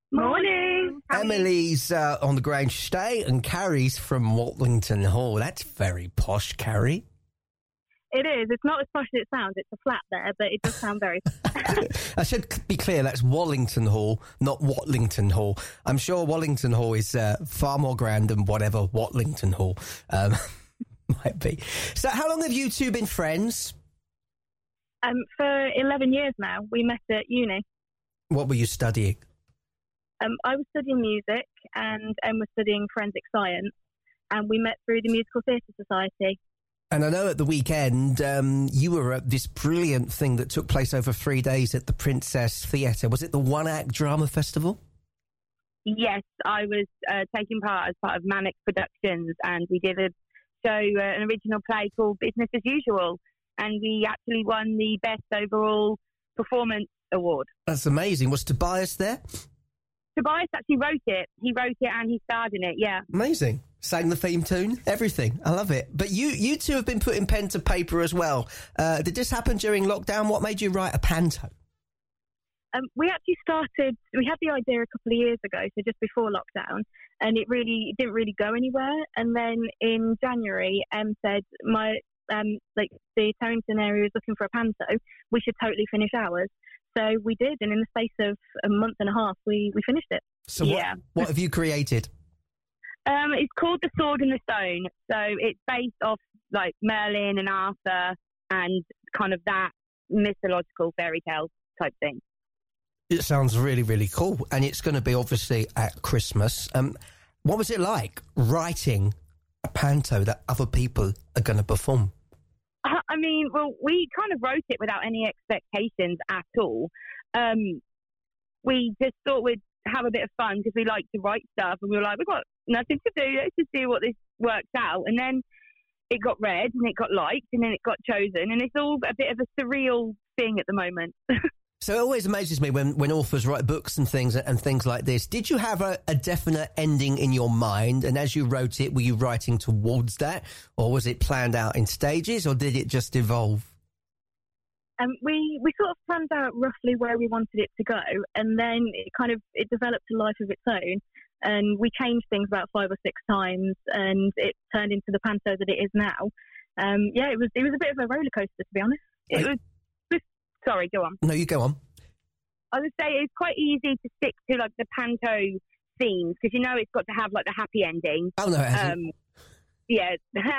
Morning. Emily's on the Grange Estate and Carrie's from Watlington Hall. That's very posh, Carrie. It is. It's not as posh as it sounds. It's a flat there, but it does sound very I should be clear, that's Wallington Hall, not Watlington Hall. I'm sure Wallington Hall is far more grand than whatever Watlington Hall might be. So how long have you two been friends? For 11 years now. We met at uni. What were you studying? I was studying music and Em was studying forensic science, and we met through the Musical Theatre Society. And I know at the weekend you were at this brilliant thing that took place over 3 days at the Princess Theatre. Was it the One Act Drama Festival? Yes, I was taking part as part of Manic Productions, and we did a show, an original play called Business as Usual, and we actually won the Best Overall Performance Award. That's amazing. Was Tobias there? Tobias actually wrote it. He wrote it and he starred in it, yeah. Amazing. Sang the theme tune, everything. I love it. But you two have been putting pen to paper as well. Did this happen during lockdown? What made you write a panto? We had the idea a couple of years ago, so just before lockdown, and it didn't really go anywhere. And then in January, Em said, the Terrington area is looking for a panto. We should totally finish ours. So we did, and in the space of a month and a half, we finished it. So what have you created? It's called The Sword and the Stone. So it's based off like Merlin and Arthur and kind of that mythological fairy tale type thing. It sounds really, really cool. And it's going to be obviously at Christmas. What was it like writing a panto that other people are going to perform? I mean, well, we kind of wrote it without any expectations at all. We just thought we'd have a bit of fun because we like to write stuff, and we were like, we've got nothing to do, let's just see what this works out. And then it got read, and it got liked, and then it got chosen, and it's all a bit of a surreal thing at the moment. So it always amazes me when authors write books and things like this. Did you have a definite ending in your mind? And as you wrote it, were you writing towards that? Or was it planned out in stages? Or did it just evolve? We sort of planned out roughly where we wanted it to go. And then it developed a life of its own. And we changed things about 5 or 6 times. And it turned into the panto that it is now. It was a bit of a roller coaster, to be honest. Sorry, go on. No, you go on. I would say it's quite easy to stick to like the panto themes because it's got to have like the happy ending. Oh no, it hasn't. Yeah.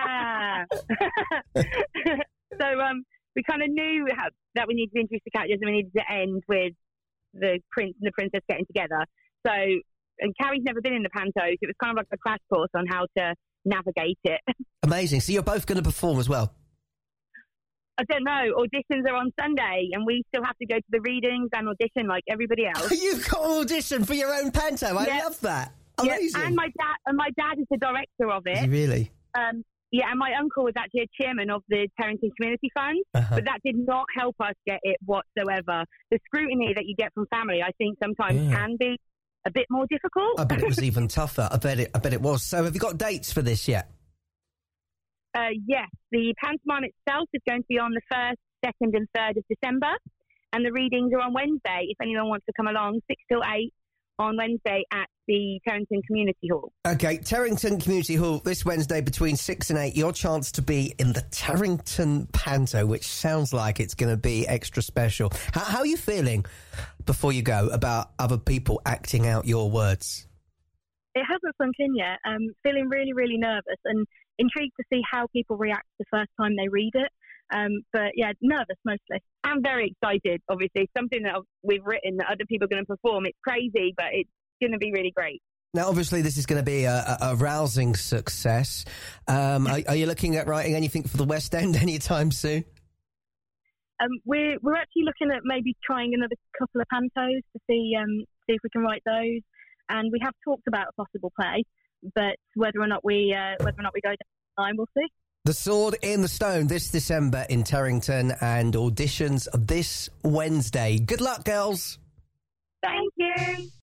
So we kind of knew that we needed to introduce the characters and we needed to end with the prince and the princess getting together. So, and Carrie's never been in the panto, so it was kind of like a crash course on how to navigate it. Amazing. So you're both going to perform as well? I don't know. Auditions are on Sunday, and we still have to go to the readings and audition like everybody else. You've got an audition for your own panto. I love that. Amazing. Yeah. And my dad is the director of it. Is he really? And my uncle was actually a chairman of the Terrington Community Fund, but that did not help us get it whatsoever. The scrutiny that you get from family, I think, sometimes can be a bit more difficult. I bet it was even tougher. I bet it was. So, have you got dates for this yet? Yes, the pantomime itself is going to be on the 1st, 2nd and 3rd of December, and the readings are on Wednesday, if anyone wants to come along, 6 till 8 on Wednesday at the Terrington Community Hall. Okay, Terrington Community Hall this Wednesday between 6 and 8, your chance to be in the Terrington Panto, which sounds like it's going to be extra special. How are you feeling before you go about other people acting out your words? It hasn't sunk in yet. I'm feeling really, really nervous and intrigued to see how people react the first time they read it. But yeah, nervous mostly. I'm very excited, obviously. Something that we've written that other people are going to perform. It's crazy, but it's going to be really great. Now, obviously, this is going to be a rousing success. Are you looking at writing anything for the West End anytime soon? We're actually looking at maybe trying another couple of pantos to see if we can write those. And we have talked about a possible play, but whether or not we go down the line, we'll see. The Sword in the Stone this December in Terrington, and auditions this Wednesday. Good luck, girls. Thank you.